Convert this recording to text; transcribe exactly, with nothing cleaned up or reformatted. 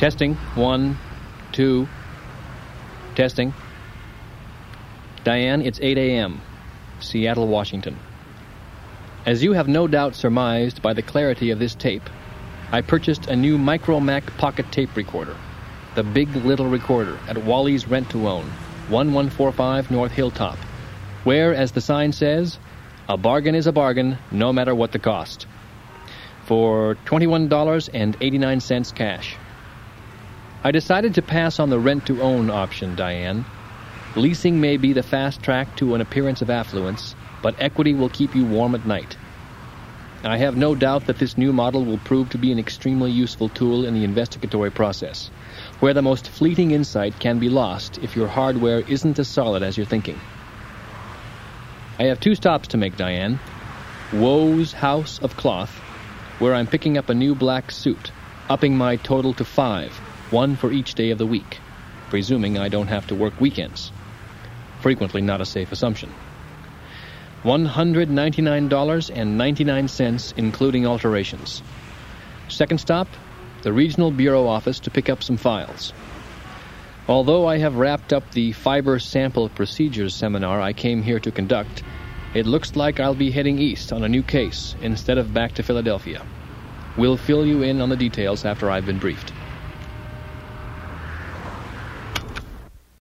Testing. One, two. Testing. Diane, it's eight a.m., Seattle, Washington. As you have no doubt surmised by the clarity of this tape, I purchased a new Micromac pocket tape recorder, the Big Little Recorder, at Wally's Rent-to-Own, one one four five North Hilltop, where, as the sign says, a bargain is a bargain, no matter what the cost, for twenty-one dollars and eighty-nine cents cash. I decided to pass on the rent-to-own option, Diane. Leasing may be the fast track to an appearance of affluence, but equity will keep you warm at night. I have no doubt that this new model will prove to be an extremely useful tool in the investigatory process, where the most fleeting insight can be lost if your hardware isn't as solid as you're thinking. I have two stops to make, Diane. Woe's House of Cloth, where I'm picking up a new black suit, upping my total to five, one for each day of the week, presuming I don't have to work weekends. Frequently not a safe assumption. one hundred ninety-nine dollars and ninety-nine cents, including alterations. Second stop, the Regional Bureau office to pick up some files. Although I have wrapped up the fiber sample procedures seminar I came here to conduct, it looks like I'll be heading east on a new case instead of back to Philadelphia. We'll fill you in on the details after I've been briefed.